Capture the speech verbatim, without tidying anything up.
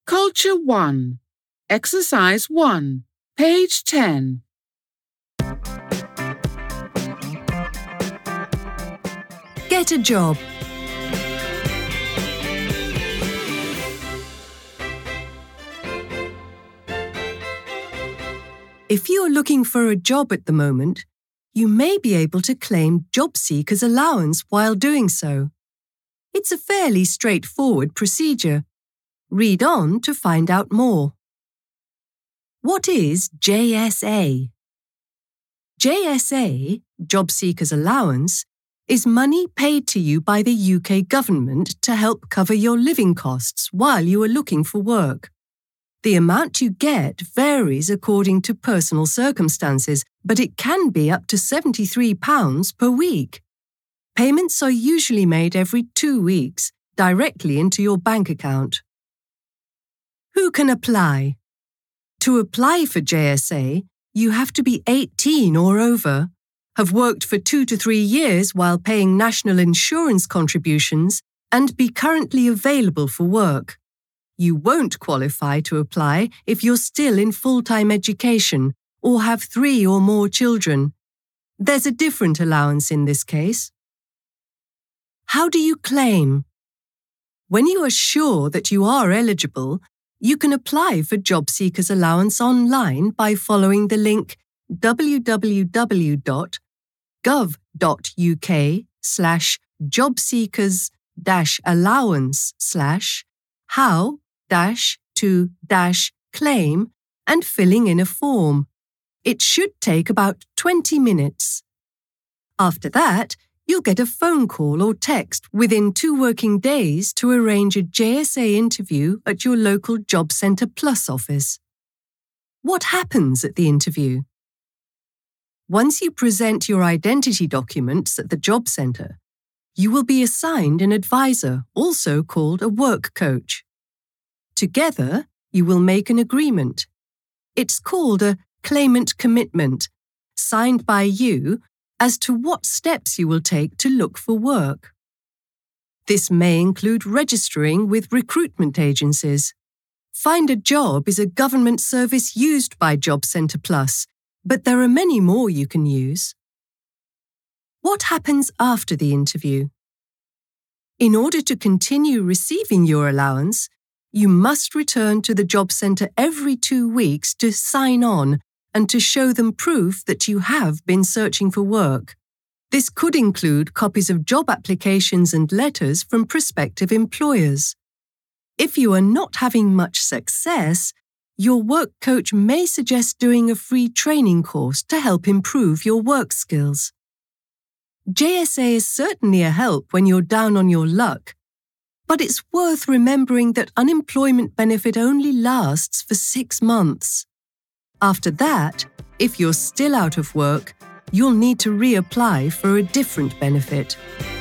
Culture one, Exercise one, page ten. Get a job. If you are looking for a job at the moment, you may be able to claim job seekers allowance while doing so. It's a fairly straightforward procedure. Read on to find out more. What is J S A? J S A, Job Seekers Allowance, is money paid to you by the U K government to help cover your living costs while you are looking for work. The amount you get varies according to personal circumstances, but it can be up to seventy-three pounds per week. Payments are usually made every two weeks, directly into your bank account. Who can apply? To apply for J S A, you have to be eighteen or over, have worked for two to three years while paying national insurance contributions, and be currently available for work. You won't qualify to apply if you're still in full-time education or have three or more children. There's a different allowance in this case. How do you claim? When you are sure that you are eligible, you can apply for Job Seekers Allowance online by following the link w w w dot gov dot u k slash jobseekers dash allowance slash how dash to dash claim and filling in a form. It should take about twenty minutes. After that, you'll get a phone call or text within two working days to arrange a J S A interview at your local Job Centre Plus office. What happens at the interview? Once you present your identity documents at the job centre, you will be assigned an advisor, also called a work coach. Together, you will make an agreement. It's called a claimant commitment, signed by you as to what steps you will take to look for work. This may include registering with recruitment agencies. Find a Job is a government service used by Job Centre Plus, but there are many more you can use. What happens after the interview? In order to continue receiving your allowance, you must return to the job centre every two weeks to sign on and to show them proof that you have been searching for work. This could include copies of job applications and letters from prospective employers. If you are not having much success, your work coach may suggest doing a free training course to help improve your work skills. J S A is certainly a help when you're down on your luck, but it's worth remembering that unemployment benefit only lasts for six months. After that, if you're still out of work, you'll need to reapply for a different benefit.